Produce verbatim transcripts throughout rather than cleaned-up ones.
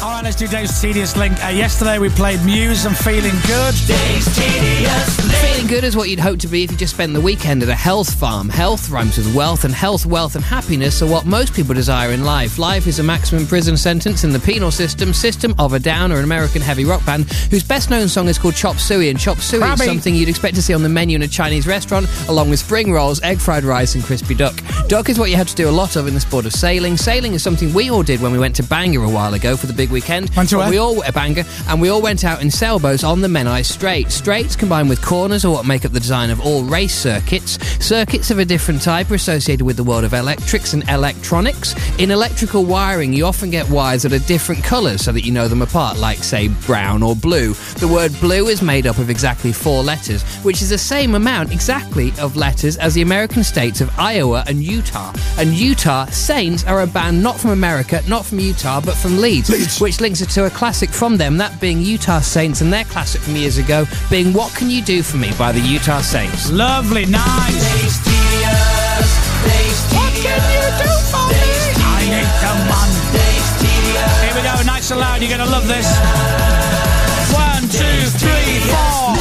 All right, let's do Dave's Tedious Link. Uh, yesterday we played Muse and Feeling Good. Dave's Tedious Link. Feeling good is what you'd hope to be if you just spent the weekend at a health farm. Health rhymes with wealth, and health, wealth and happiness are what most people desire in life. Life is a maximum prison sentence in the penal system. System of a Down are an American heavy rock band whose best-known song is called Chop Suey, and Chop Suey Krabby. is something you'd expect to see on the menu in a Chinese restaurant, along with spring rolls, egg fried rice and crispy duck. Duck is what you have to do a lot of in the sport of sailing. Sailing is something we all did when we went to Bangor a while ago for the big weekend. Went to where? We all a Bangor, and we all went out in sailboats on the Menai Strait. Straits combined with corners are what make up the design of all race circuits. Circuits of a different type are associated with the world of electrics and electronics. In electrical wiring, you often get wires that are different colours so that you know them apart, like, say, brown or blue. The word blue is made up of exactly four letters, which is the same amount exactly of letters as the American states of Iowa and Utah. And Utah Saints are a band not from America, not from Utah, but from Leeds, Leeds. which links it to a classic from them, that being Utah Saints, and their classic from years ago being What Can You Do For Me by the Utah Saints. Lovely, nice. Dave's Tedious, Dave's What can you do for me? I need someone. Dave's Tedious. Here we go, nice and loud. You're going to love this. One, two, three, four.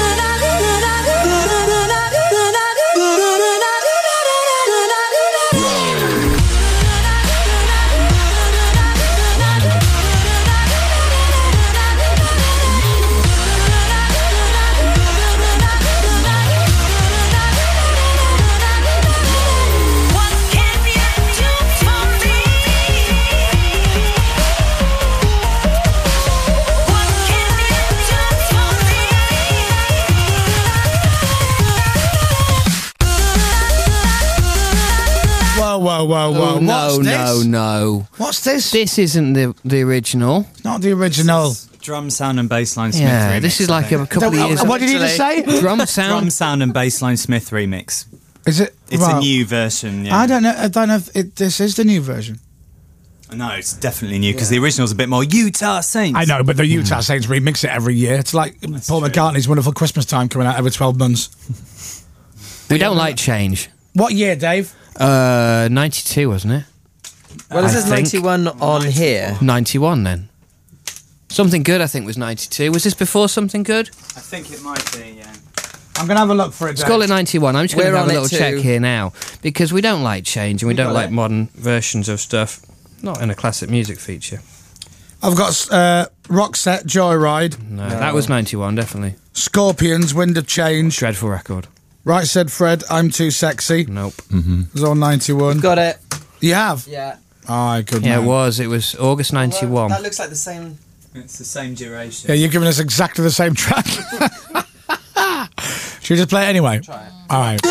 Whoa, whoa, whoa. Oh, no, What's no, this? no. What's this? This isn't the the original. Not the original. Drum sound and bassline Smith Yeah, remix. this is like a couple of Uh, years. what did you just say? Drum sound. Drum sound and bassline Smith remix. Is it? It's right. a new version. Yeah. I don't know. I don't know if it, this is the new version. No, it's definitely new because the original's a bit more Utah Saints. I know, but the Utah Saints remix it every year. It's like Paul true. McCartney's Wonderful Christmas Time coming out every twelve months. We don't like change. What year, Dave? Uh, ninety-two, wasn't it? Well, this I is think. ninety-one on here. ninety-one then. Something Good, I think, was ninety-two. Was this before Something Good? I think it might be, yeah. I'm going to have a look for it, Let's Dave. call it ninety-one. I'm just going We're to have a on it little check too. here now because we don't like change and we, don't got like it. modern versions of stuff. Not in a classic music feature. I've got uh, Roxette, Joyride, No, that was ninety-one, definitely. Scorpions, Wind of Change, Dreadful record. Right Said Fred, I'm Too Sexy. Nope. It was on ninety-one. Got it. You have? Yeah. Aye, good Yeah, man. it was. It was August ninety-one. That looks like the same. It's the same duration. Yeah, you're giving us exactly the same track. Should we just play it anyway? Try it. All right.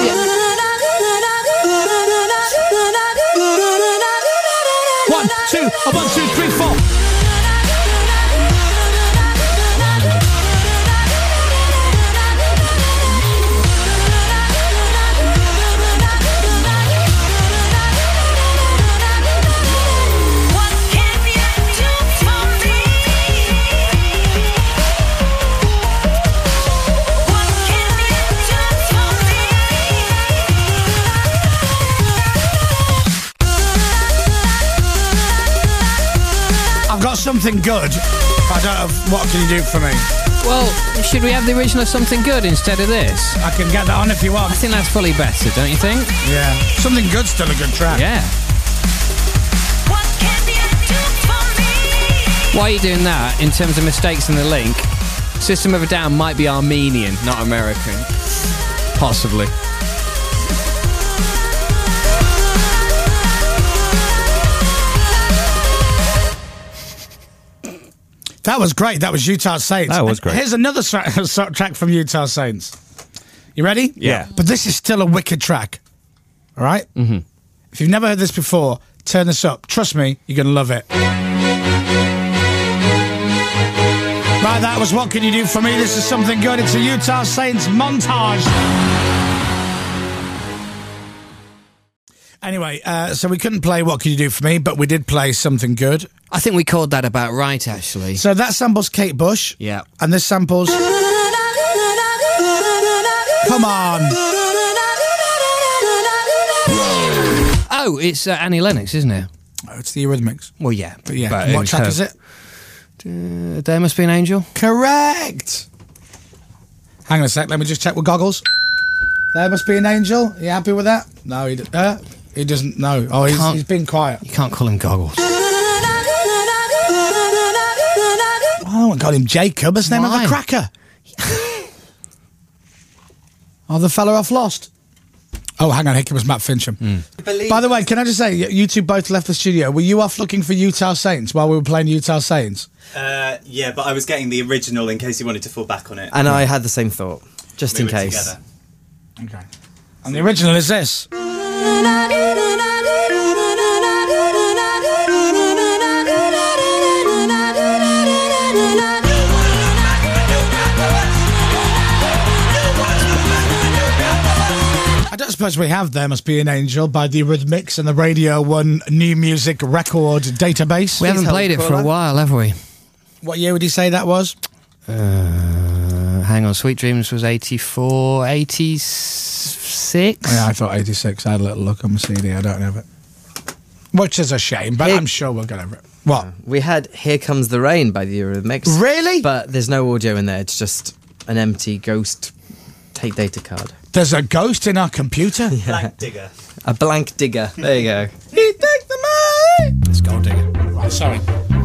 One, two, oh, one, two, three, four. What can you do for me? What can you do for me? I've got something good. I don't know. What can you do for me? Well, should we have the original Something Good instead of this? I can get that on if you want. I think that's probably better, don't you think? Yeah. Something good's still a good track. Yeah. What can you do for me? Why are you doing that in terms of mistakes in the link? System of a Down might be Armenian, not American. Possibly. That was great. That was Utah Saints. That was And great. Here's another tra- sort of track from Utah Saints. You ready? Yeah. But this is still a wicked track. All right? Mm-hmm. If you've never heard this before, turn this up. Trust me, you're going to love it. Right, that was What Can You Do For Me? This is Something Good. It's a Utah Saints montage. Anyway, uh, so we couldn't play What Can You Do For Me, but we did play Something Good. I think we called that about right, actually. So that samples Kate Bush. Yeah. And this samples... Come on. Oh, it's uh, Annie Lennox, isn't it? Oh, it's the Eurythmics. Well, yeah. But yeah, But and it what was track her- is it? Uh, there Must Be an Angel. Correct. Hang on a sec. Let me just check with goggles. There Must Be an Angel. You happy with that? No, he, d- uh, he doesn't know. Oh, he's, Can't- he's been quiet. You can't call him Goggles. Oh, I got him Jacob. That's the name of Why? a cracker. Oh, the fella off Lost. Oh, hang on. Here comes Matt Fincham. By the way, can I just say, y- you two both left the studio. Were you off looking for Utah Saints while we were playing Utah Saints? Uh, yeah, but I was getting the original in case you wanted to fall back on it. And I had the same thought, just We in were case. together. Okay. And the original is this. I don't suppose we have There Must Be an Angel by the Eurythmics and the Radio one New Music Record Database. We haven't hold played it for caller. a while, have we? What year would you say that was? Uh, hang on. Sweet Dreams was eighty-four, eighty-six. Yeah, I thought eighty-six. I had a little look on my C D. I don't have it. Which is a shame, but Hey- I'm sure we'll get over it. What? We had Here Comes the Rain by the Eurythmics. Really? But there's no audio in there. It's just an empty ghost tape data card. There's a ghost in our computer? Black Digger. A blank digger. There you go. He take the money! Let's go, digger. Right, sorry.